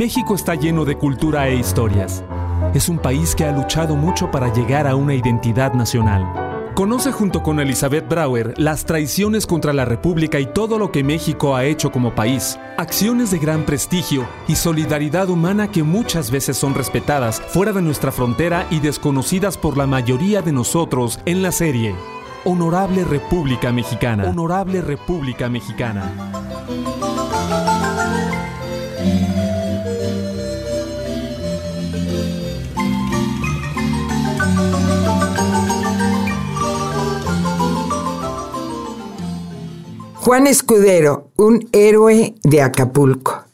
México está lleno de cultura e historias. Es un país que ha luchado mucho para llegar a una identidad nacional. Conoce junto con Elizabeth Brauer las traiciones contra la República y todo lo que México ha hecho como país, acciones de gran prestigio y solidaridad humana que muchas veces son respetadas fuera de nuestra frontera y desconocidas por la mayoría de nosotros en la serie Honorable República Mexicana. Honorable República Mexicana. Juan Escudero, un héroe de Acapulco.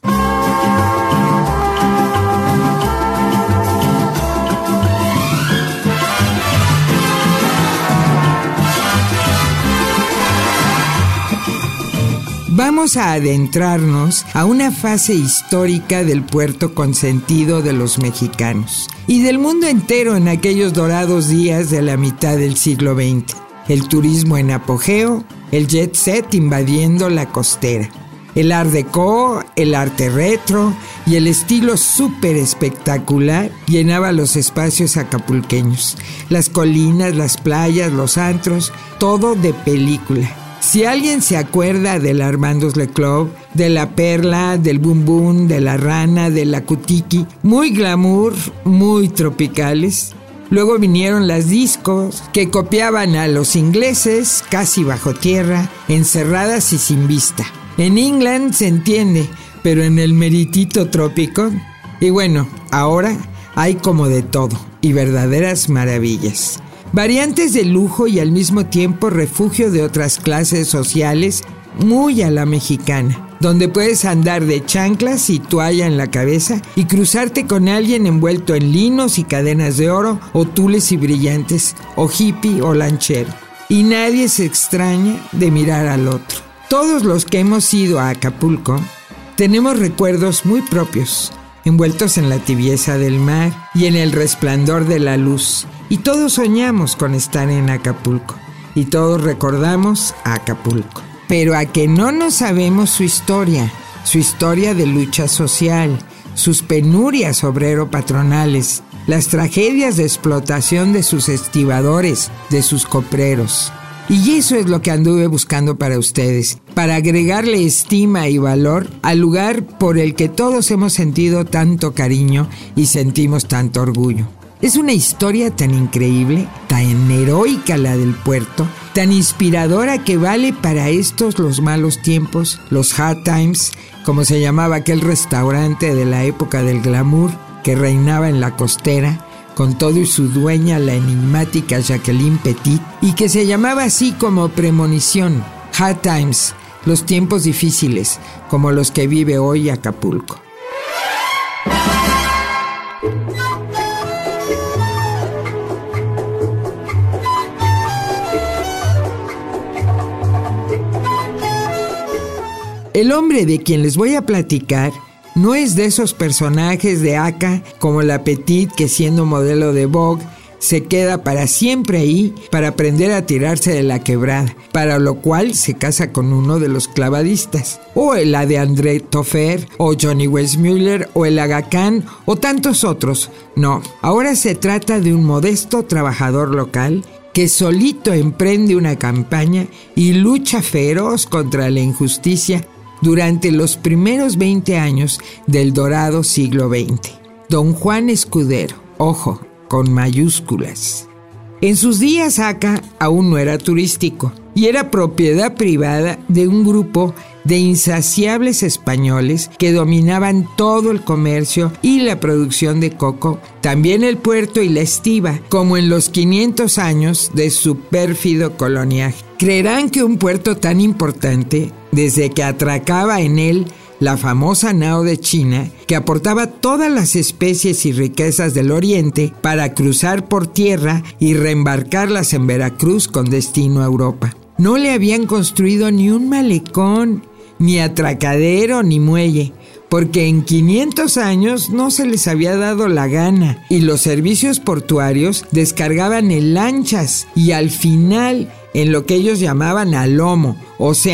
Vamos a adentrarnos a una fase histórica del puerto consentido de los mexicanos y del mundo entero en aquellos dorados días de la mitad del siglo XX. El turismo en apogeo, el jet set invadiendo la costera, el art déco, el arte retro y el estilo súper espectacular llenaba los espacios acapulqueños, las colinas, las playas, los antros, todo de película. Si alguien se acuerda del Armando's Le Club, de la Perla, del Bum Bum, de la Rana, de la Cutiqui, muy glamour, muy tropicales. Luego vinieron las discos que copiaban a los ingleses, casi bajo tierra, encerradas y sin vista. En England se entiende, pero en el meritito trópico. Y bueno, ahora hay como de todo y verdaderas maravillas. Variantes de lujo y al mismo tiempo refugio de otras clases sociales muy a la mexicana, donde puedes andar de chanclas y toalla en la cabeza y cruzarte con alguien envuelto en linos y cadenas de oro o tules y brillantes, o hippie o lanchero. Y nadie se extraña de mirar al otro. Todos los que hemos ido a Acapulco tenemos recuerdos muy propios, envueltos en la tibieza del mar y en el resplandor de la luz. Y todos soñamos con estar en Acapulco. Y todos recordamos a Acapulco. Pero a que no nos sabemos su historia de lucha social, sus penurias obrero-patronales, las tragedias de explotación de sus estibadores, de sus copreros. Y eso es lo que anduve buscando para ustedes, para agregarle estima y valor al lugar por el que todos hemos sentido tanto cariño y sentimos tanto orgullo. Es una historia tan increíble, tan heroica la del puerto, tan inspiradora que vale para estos los malos tiempos, los hard times, como se llamaba aquel restaurante de la época del glamour que reinaba en la costera, con todo y su dueña, la enigmática Jacqueline Petit, y que se llamaba así como premonición, hard times, los tiempos difíciles, como los que vive hoy Acapulco. El hombre de quien les voy a platicar no es de esos personajes de Aca como la Petit que siendo modelo de Vogue se queda para siempre ahí para aprender a tirarse de la quebrada, para lo cual se casa con uno de los clavadistas, o la de André Toffer, o Johnny Weissmuller, o el Aga Khan, o tantos otros. No, ahora se trata de un modesto trabajador local que solito emprende una campaña y lucha feroz contra la injusticia durante los primeros 20 años del dorado siglo XX. Don Juan Escudero, ojo, con mayúsculas. En sus días Aca aún no era turístico y era propiedad privada de un grupo de insaciables españoles que dominaban todo el comercio y la producción de coco, también el puerto y la estiba, como en los 500 años de su pérfido coloniaje. Creerán que un puerto tan importante, desde que atracaba en él la famosa nao de China, que aportaba todas las especies y riquezas del oriente para cruzar por tierra y reembarcarlas en Veracruz con destino a Europa. No le habían construido ni un malecón, ni atracadero, ni muelle, porque en 500 años no se les había dado la gana y los servicios portuarios descargaban en lanchas y al final en lo que ellos llamaban a lomo, o sea,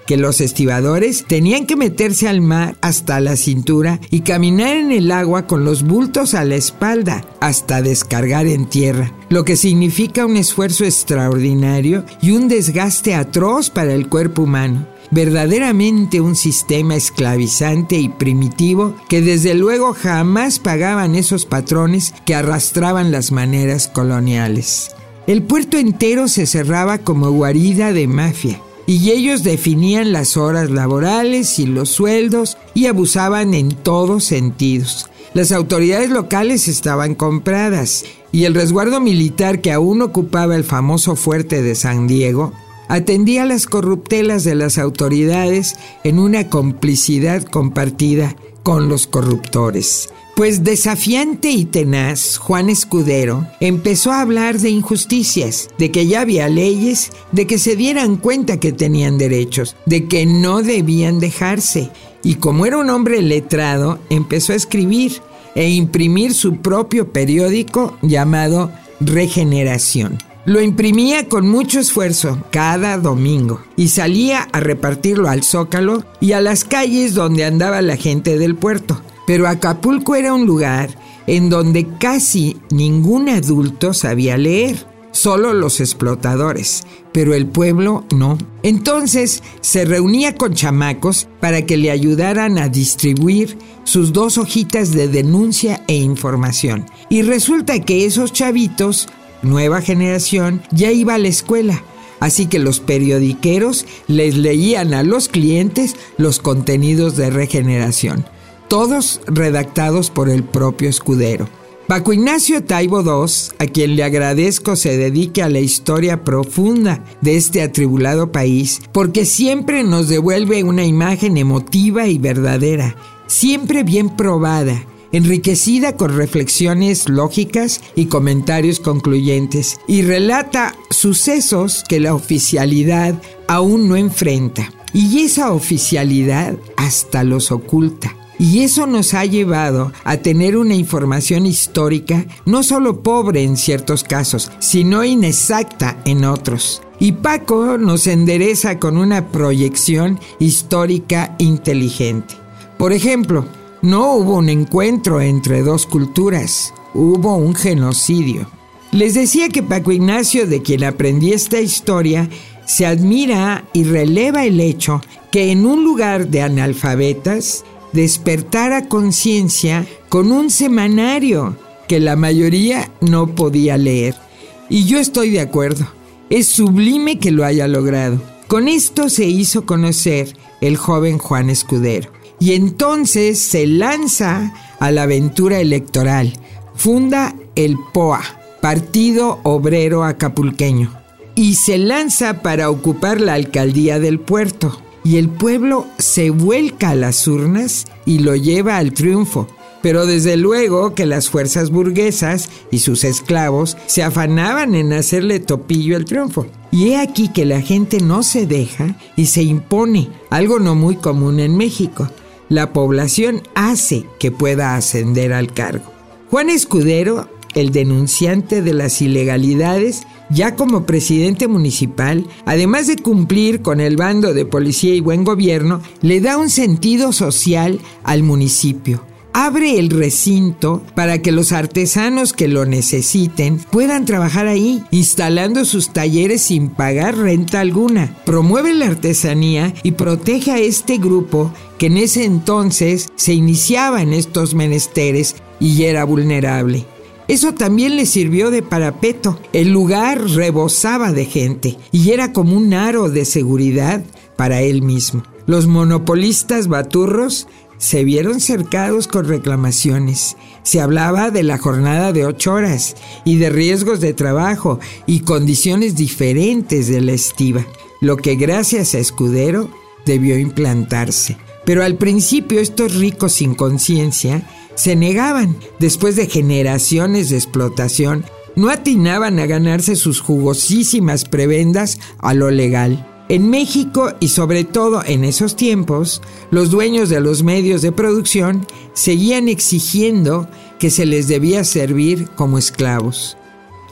que los estibadores tenían que meterse al mar hasta la cintura y caminar en el agua con los bultos a la espalda hasta descargar en tierra, lo que significa un esfuerzo extraordinario y un desgaste atroz para el cuerpo humano. Verdaderamente un sistema esclavizante y primitivo que desde luego jamás pagaban esos patrones que arrastraban las maneras coloniales. El puerto entero se cerraba como guarida de mafia y ellos definían las horas laborales y los sueldos y abusaban en todos sentidos. Las autoridades locales estaban compradas y el resguardo militar que aún ocupaba el famoso fuerte de San Diego atendía las corruptelas de las autoridades en una complicidad compartida con los corruptores. Pues desafiante y tenaz, Juan Escudero empezó a hablar de injusticias, de que ya había leyes, de que se dieran cuenta que tenían derechos, de que no debían dejarse. Y como era un hombre letrado, empezó a escribir e imprimir su propio periódico llamado Regeneración. Lo imprimía con mucho esfuerzo cada domingo y salía a repartirlo al Zócalo y a las calles donde andaba la gente del puerto. Pero Acapulco era un lugar en donde casi ningún adulto sabía leer, solo los explotadores, pero el pueblo no. Entonces se reunía con chamacos para que le ayudaran a distribuir sus 2 hojitas de denuncia e información. Y resulta que esos chavitos, nueva generación, ya iba a la escuela. Así que los periodiqueros les leían a los clientes los contenidos de Regeneración, todos redactados por el propio Escudero. Paco Ignacio Taibo II, a quien le agradezco se dedique a la historia profunda de este atribulado país, porque siempre nos devuelve una imagen emotiva y verdadera, siempre bien probada, enriquecida con reflexiones lógicas y comentarios concluyentes, y relata sucesos que la oficialidad aún no enfrenta, y esa oficialidad hasta los oculta. Y eso nos ha llevado a tener una información histórica no solo pobre en ciertos casos, sino inexacta en otros. Y Paco nos endereza con una proyección histórica inteligente. Por ejemplo, no hubo un encuentro entre 2 culturas, hubo un genocidio. Les decía que Paco Ignacio, de quien aprendí esta historia, se admira y releva el hecho que en un lugar de analfabetas despertara conciencia con un semanario que la mayoría no podía leer. Y yo estoy de acuerdo, es sublime que lo haya logrado. Con esto se hizo conocer el joven Juan Escudero. Y entonces se lanza a la aventura electoral. Funda el POA, Partido Obrero Acapulqueño, y se lanza para ocupar la alcaldía del puerto. Y el pueblo se vuelca a las urnas y lo lleva al triunfo. Pero desde luego que las fuerzas burguesas y sus esclavos se afanaban en hacerle topillo al triunfo. Y he aquí que la gente no se deja y se impone, algo no muy común en México. La población hace que pueda ascender al cargo. Juan Escudero, el denunciante de las ilegalidades, ya como presidente municipal, además de cumplir con el bando de policía y buen gobierno, le da un sentido social al municipio. Abre el recinto para que los artesanos que lo necesiten puedan trabajar ahí, instalando sus talleres sin pagar renta alguna. Promueve la artesanía y protege a este grupo que en ese entonces se iniciaba en estos menesteres y era vulnerable. Eso también le sirvió de parapeto. El lugar rebosaba de gente y era como un aro de seguridad para él mismo. Los monopolistas baturros se vieron cercados con reclamaciones. Se hablaba de la jornada de 8 horas y de riesgos de trabajo y condiciones diferentes de la estiva, lo que gracias a Escudero debió implantarse. Pero al principio estos ricos sin conciencia se negaban. Después de generaciones de explotación, no atinaban a ganarse sus jugosísimas prebendas a lo legal. En México y sobre todo en esos tiempos, los dueños de los medios de producción seguían exigiendo que se les debía servir como esclavos.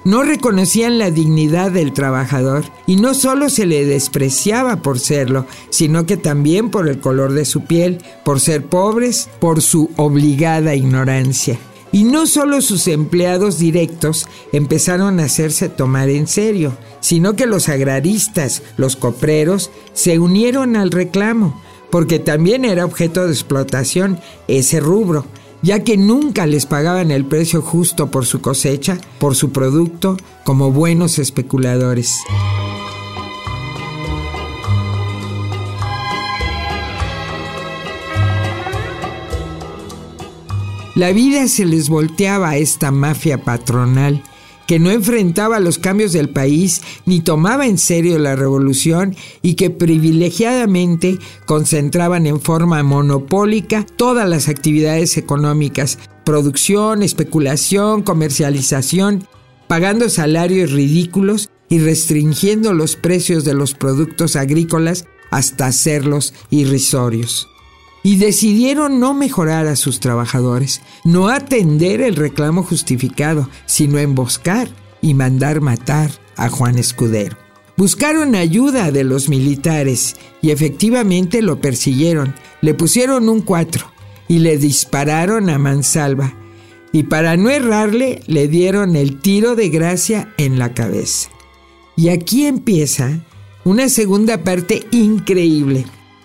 No reconocían la dignidad del trabajador y no solo se le despreciaba por serlo, sino que también por el color de su piel, por ser pobres, por su obligada ignorancia. Y no solo sus empleados directos empezaron a hacerse tomar en serio, sino que los agraristas, los copreros, se unieron al reclamo, porque también era objeto de explotación ese rubro, ya que nunca les pagaban el precio justo por su cosecha, por su producto, como buenos especuladores. La vida se les volteaba a esta mafia patronal, que no enfrentaba los cambios del país ni tomaba en serio la revolución y que privilegiadamente concentraban en forma monopólica todas las actividades económicas, producción, especulación, comercialización, pagando salarios ridículos y restringiendo los precios de los productos agrícolas hasta hacerlos irrisorios. Y decidieron no mejorar a sus trabajadores, no atender el reclamo justificado, sino emboscar y mandar matar a Juan Escudero. Buscaron ayuda de los militares y efectivamente lo persiguieron. Le pusieron un 4 y le dispararon a mansalva. Y para no errarle, le dieron el tiro de gracia en la cabeza. Y aquí empieza una segunda parte increíble.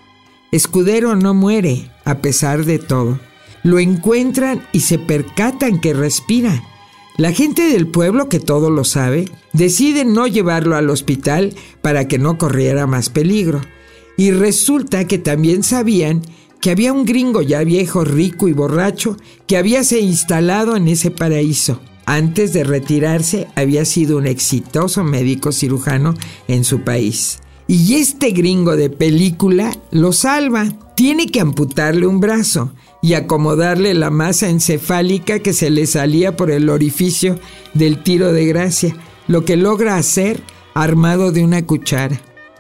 Escudero no muere, a pesar de todo. Lo encuentran y se percatan que respira. La gente del pueblo, que todo lo sabe, decide no llevarlo al hospital para que no corriera más peligro. Y resulta que también sabían que había un gringo ya viejo, rico y borracho que habíase instalado en ese paraíso. Antes de retirarse, había sido un exitoso médico cirujano en su país. Y este gringo de película lo salva. Tiene que amputarle un brazo y acomodarle la masa encefálica que se le salía por el orificio del tiro de gracia, lo que logra hacer armado de una cuchara.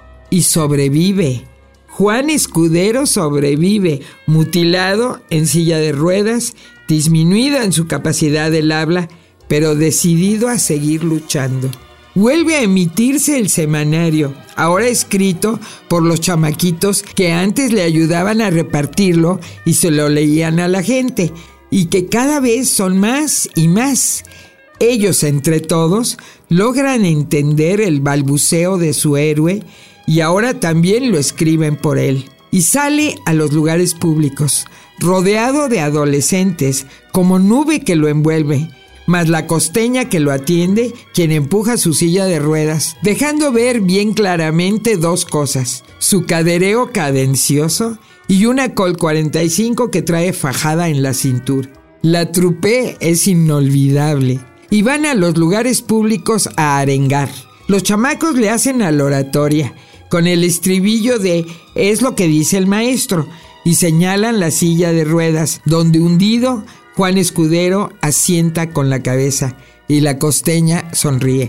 Y sobrevive. Juan Escudero sobrevive, mutilado, en silla de ruedas, disminuido en su capacidad del habla, pero decidido a seguir luchando. Vuelve a emitirse el semanario, ahora escrito por los chamaquitos que antes le ayudaban a repartirlo y se lo leían a la gente, y que cada vez son más y más. Ellos, entre todos, logran entender el balbuceo de su héroe y ahora también lo escriben por él. Y sale a los lugares públicos, rodeado de adolescentes, como nube que lo envuelve, más la costeña que lo atiende, quien empuja su silla de ruedas, dejando ver bien claramente dos cosas: su cadereo cadencioso y una Colt 45 que trae fajada en la cintura. La trupe es inolvidable y van a los lugares públicos a arengar. Los chamacos le hacen a la oratoria con el estribillo de "es lo que dice el maestro" y señalan la silla de ruedas, donde hundido Juan Escudero asienta con la cabeza y la costeña sonríe.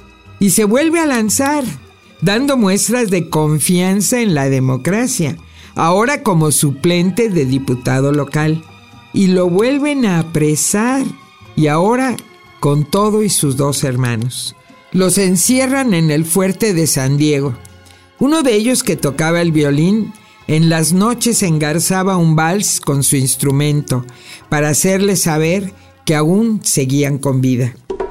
Y se vuelve a lanzar, dando muestras de confianza en la democracia, ahora como suplente de diputado local. Y lo vuelven a apresar, y ahora con todo y sus dos hermanos. Los encierran en el fuerte de San Diego. Uno de ellos, que tocaba el violín, en las noches engarzaba un vals con su instrumento para hacerles saber que aún seguían con vida.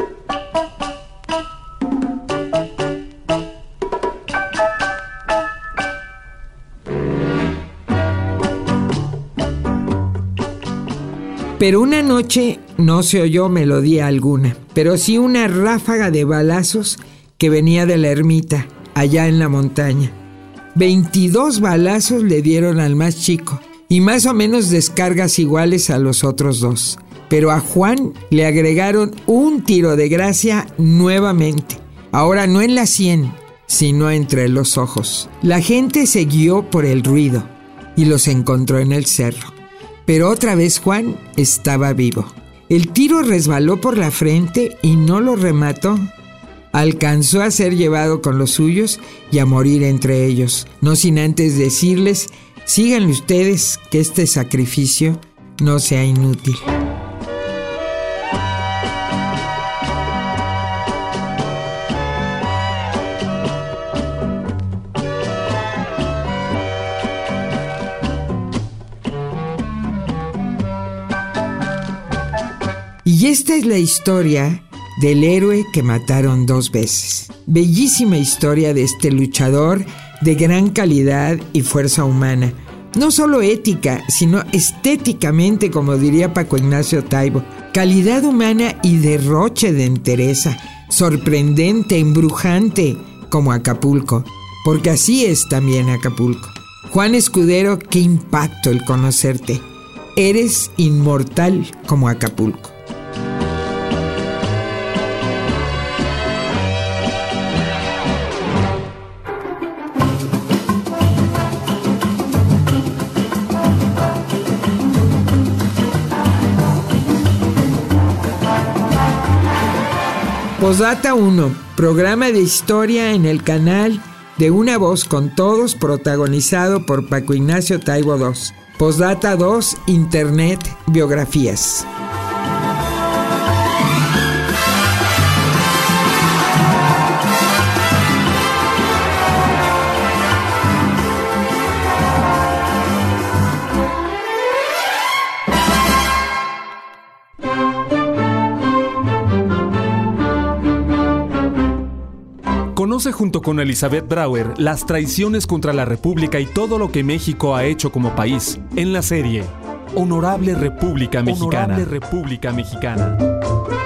Pero una noche no se oyó melodía alguna, pero sí una ráfaga de balazos que venía de la ermita, allá en la montaña. 22 balazos le dieron al más chico y más o menos descargas iguales a los otros dos. Pero a Juan le agregaron un tiro de gracia nuevamente, ahora no en la sien, sino entre los ojos. La gente se guió por el ruido y los encontró en el cerro. Pero otra vez Juan estaba vivo. El tiro resbaló por la frente y no lo remató. Alcanzó a ser llevado con los suyos y a morir entre ellos, no sin antes decirles: síganle ustedes, que este sacrificio no sea inútil. Y esta es la historia del héroe que mataron 2 veces. Bellísima historia de este luchador de gran calidad y fuerza humana. No solo ética, sino estéticamente, como diría Paco Ignacio Taibo. Calidad humana y derroche de entereza. Sorprendente, embrujante, como Acapulco. Porque así es también Acapulco. Juan Escudero, qué impacto el conocerte. Eres inmortal como Acapulco. Postdata 1, programa de historia en el canal de Una Voz con Todos, protagonizado por Paco Ignacio Taibo II. Postdata 2, Internet, biografías. Conoce junto con Elizabeth Brauer las traiciones contra la República y todo lo que México ha hecho como país en la serie Honorable República Mexicana. Honorable República Mexicana.